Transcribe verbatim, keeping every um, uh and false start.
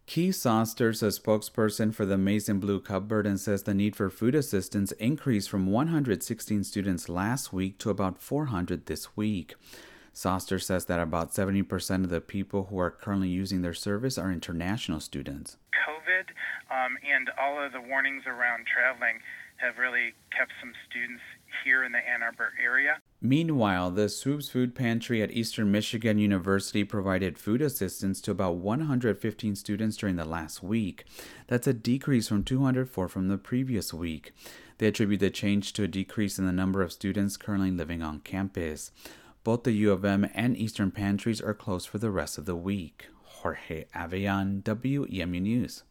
Keith Sosters, a spokesperson for the Mason Blue Cupboard, and says the need for food assistance increased from one hundred sixteen students last week to about four hundred this week. Soster says that about seventy percent of the people who are currently using their service are international students. COVID um, and all of the warnings around traveling have really kept some students here in the Ann Arbor area. Meanwhile, the Swoops Food Pantry at Eastern Michigan University provided food assistance to about one hundred fifteen students during the last week. That's a decrease from two hundred four from the previous week. They attribute the change to a decrease in the number of students currently living on campus. Both the U of M and Eastern Pantries are closed for the rest of the week. Jorge Avean, W E M U News.